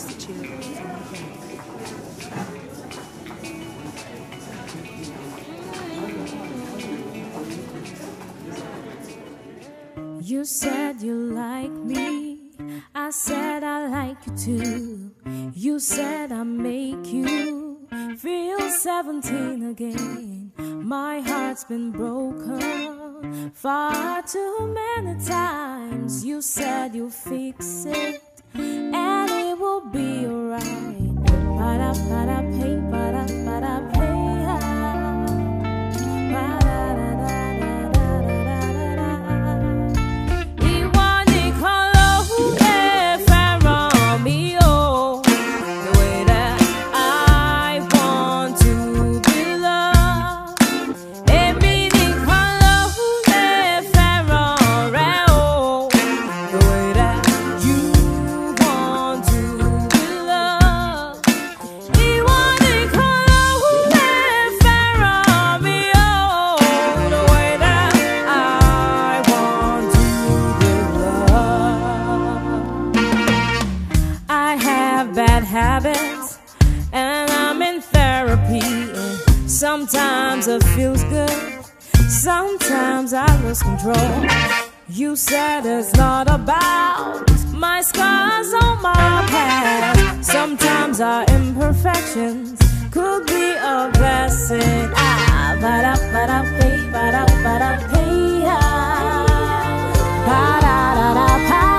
substitute from within. You said you like me, I said I like you too. You said I make you feel 17 again. My heart's been broken far too many times. You said you'll fix it and it will be alright. Para para pay, para para pay. Bad habits and I'm in therapy, and sometimes it feels good, sometimes I lose control. You said it's not about my scars on my past. Sometimes our imperfections could be a blessing. Para para pay, para pay, para para.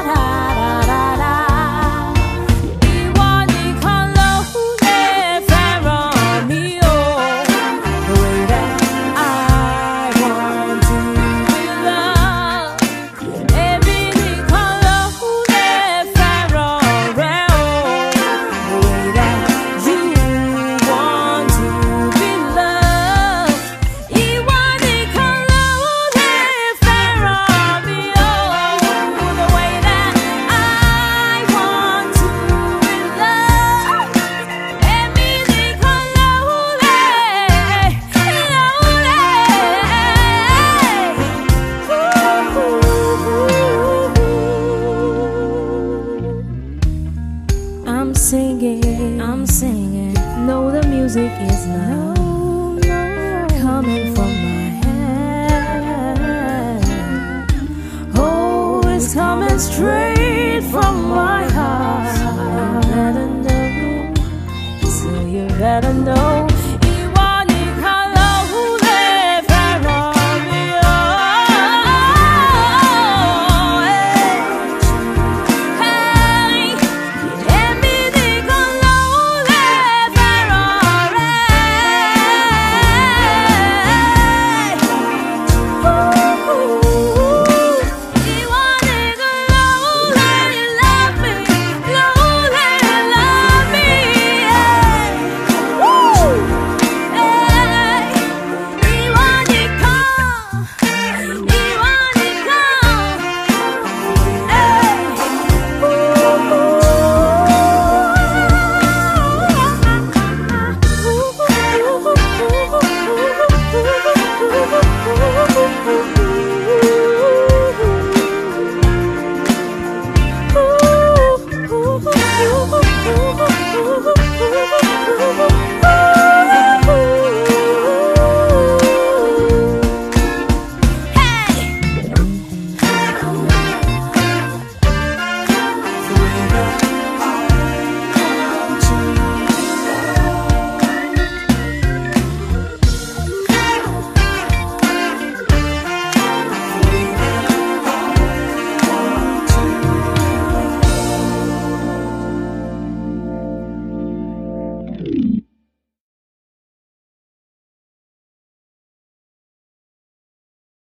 I'm singing. No, the music is not coming from my head. Oh, it's coming straight from my heart. You better know, so you better know.